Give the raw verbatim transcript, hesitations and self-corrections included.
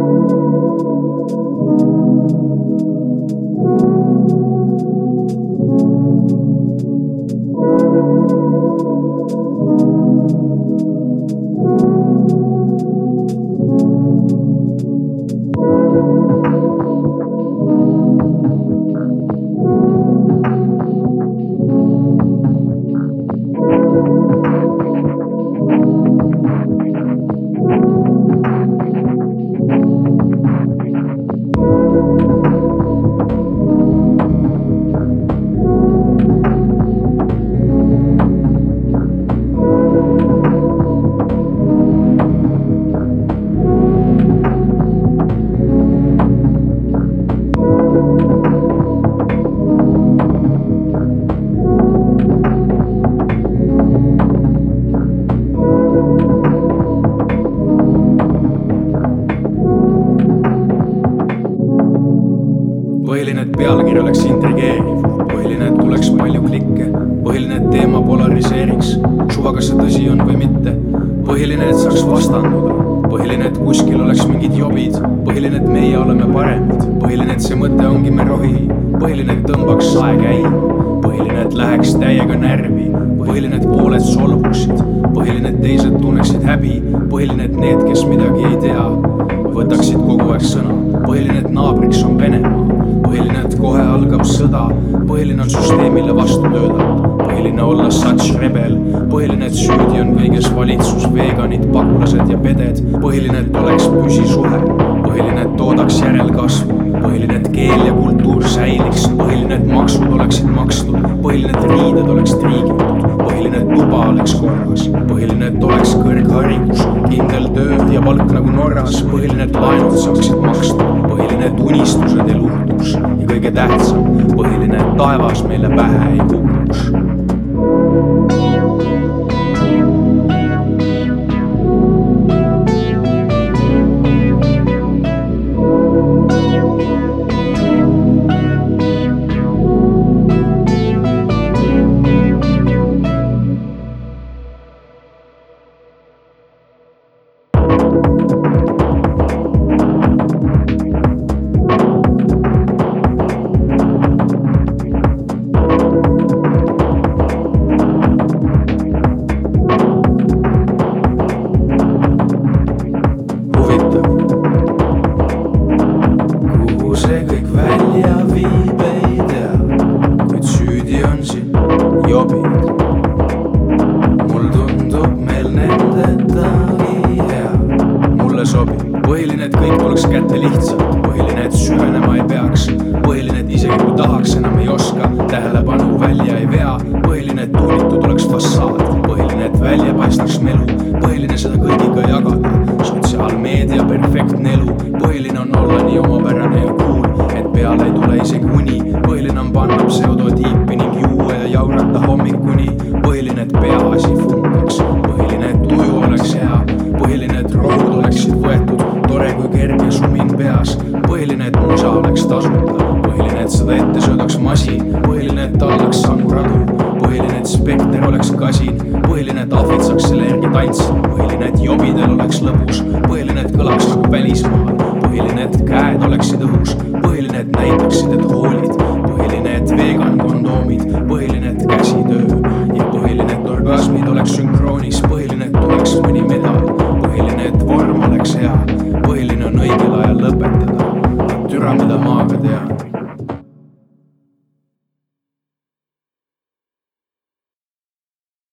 Põhiline, et pealkiri oleks intrigeeriv, põhiline, et tuleks palju klikke, põhiline, et teema polariseeriks, suva kas see tõsi on või mitte, põhiline, et saaks vastanduda, põhiline, et kuskil oleks mingid jobid, põhiline, et meie oleme paremad, põhiline, et see mõte ongi me rohi, põhiline, et tõmbaks sae käima, põhiline, et läheks täiega närvi, põhiline, et pooled solvuksid, põhiline, et teised tunneksid häbi, põhiline, et need, kes midagi ei tea, võtaksid kogu aeg sõna, põhiline, et naabriks on Venemaa, põhiline, et kohe algab sõda, põhiline on süsteemile vastu töötada, põhiline olla such rebel, põhiline, et süüdi on kõiges valitsus, veganid, pagulased ja peded, põhiline, et oleks püsisuhe, põhiline, et toodaks järelkasvu, põhiline, et keel ja kultuur säiliks, põhiline, et maksud oleksid makstud, põhiline, et riided oleks triigitud, põhiline, et tuba oleks korras, põhiline, et oleks kõrgharidus, kindel töö ja palk nagu Norras, põhiline, et laenud saaksid makstud, põhiline, et unistused ei luhtuks ja kõige tähtsam, põhiline, et taevas meile pähe ei kukuks. See kõik välja viib, ei tea, kuid süüdi on siin jobid. Mul tundub meil nendetagi hea, mulle sobib. Põhiline, et kõik oleks kätte lihtsalt, põhiline, et süvenema ei peaks, põhiline, et isegi kui tahaks enam ei oska, tähelepanu välja ei vea, põhiline, et tuunitud oleks fassaad, põhiline, et välja paistaks melu, põhiline seda kõigiga jagada, sotsiaalmeedia perfektne elu, põhiline on olla nii omapärane ja cool, et peale ei tule isegi uni, põhiline on panna pseudotüüpi ning juua ja jaurata hommikuni, põhiline, et peaasi funkaks, põhiline, et tuju oleks hea, põhiline, et rohud oleksid võetud, tore kui kerge sumin peas, põhiline, et musa oleks tasuta, põhiline, et seda ette söödaks masin, põhiline, et tallaks sammuradu, põhiline, et spekter oleks kasin, põhiline, et ahvid saaks selle järgi tantsida, põhiline, et jobidel oleks lõbus, põhiline, et kõlaks nagu välismaal, põhiline, et käed oleksid õhus, põhiline, et näitaksid, et hoolid, põhiline, et vegan kondoomid, põhiline, et käsitöö ja põhiline, et orgasmid oleks sünkroonis, põhiline, et tuleks mõni medal, põhiline, et vorm oleks hea, põhiline on õigel ajal lõpetada, türa mida maaga tead.